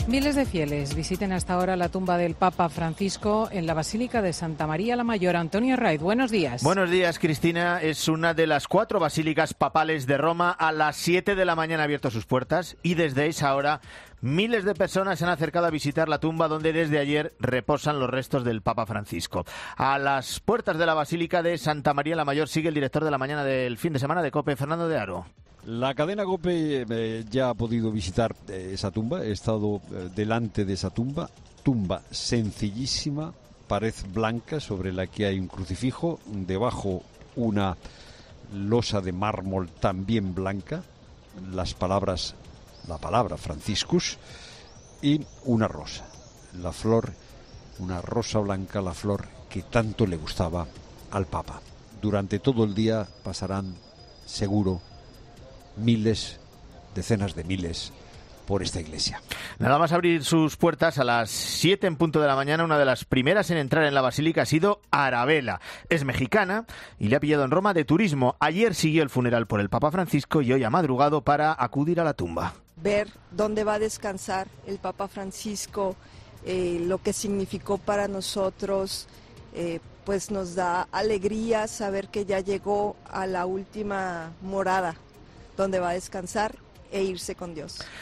Miles de fieles visiten hasta ahora la tumba del Papa Francisco en la Basílica de Santa María la Mayor. Antonio Raiz, buenos días. Buenos días, Cristina. Es una de las 4 basílicas papales de Roma. A las 7 de la mañana ha abierto sus puertas y desde esa hora miles de personas se han acercado a visitar la tumba donde desde ayer reposan los restos del Papa Francisco. A las puertas de la Basílica de Santa María la Mayor sigue el director de la mañana del fin de semana de COPE, Fernando de Aro. La cadena COPE ya ha podido visitar esa tumba, he estado delante de esa tumba sencillísima, pared blanca sobre la que hay un crucifijo, debajo una losa de mármol también blanca, la palabra Franciscus y una rosa, la flor, una rosa blanca, la flor que tanto le gustaba al Papa. Durante todo el día pasarán seguro miles, decenas de miles por esta iglesia. Nada más abrir sus puertas a las 7 en punto de la mañana, una de las primeras en entrar en la basílica ha sido Arabella. Es mexicana y le ha pillado en Roma de turismo. Ayer siguió el funeral por el Papa Francisco y hoy ha madrugado para acudir a la tumba. Ver dónde va a descansar el Papa Francisco, lo que significó para nosotros, pues nos da alegría saber que ya llegó a la última morada donde va a descansar e irse con Dios.